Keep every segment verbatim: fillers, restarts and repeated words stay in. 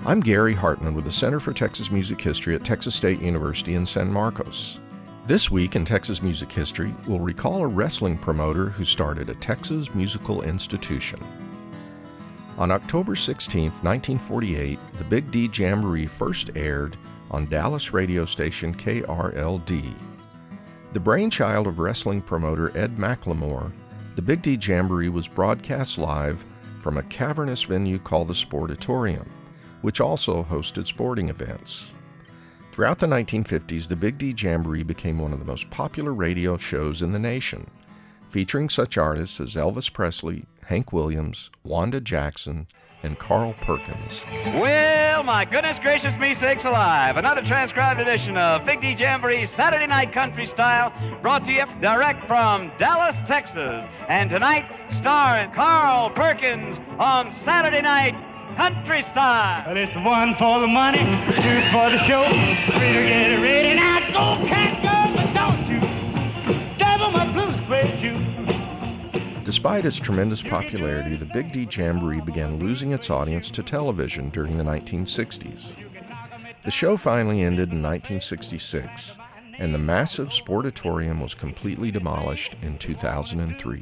I'm Gary Hartman with the Center for Texas Music History at Texas State University in San Marcos. This week in Texas Music History, we'll recall a wrestling promoter who started a Texas musical institution. On October sixteenth, nineteen forty-eight, the Big D Jamboree first aired on Dallas radio station K R L D. The brainchild of wrestling promoter Ed McLemore, the Big D Jamboree was broadcast live from a cavernous venue called the Sportatorium, which also hosted sporting events. Throughout the nineteen fifties, the Big D Jamboree became one of the most popular radio shows in the nation, featuring such artists as Elvis Presley, Hank Williams, Wanda Jackson, and Carl Perkins. Well, my goodness gracious me sakes alive. Another transcribed edition of Big D Jamboree Saturday Night Country Style, brought to you direct from Dallas, Texas. And tonight, starring Carl Perkins on Saturday Night Country Style. Well, it's one for the money, two for the show, three to get it ready. Now go, cat, go, but don't you devil my blue suede shoe. Despite its tremendous popularity, the Big D Jamboree began losing its audience to television during the nineteen sixties. The show finally ended in nineteen sixty-six, and the massive Sportatorium was completely demolished in two thousand three.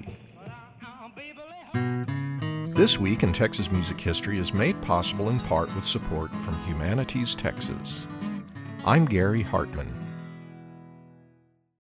This Week in Texas Music History is made possible in part with support from Humanities Texas. I'm Gary Hartman.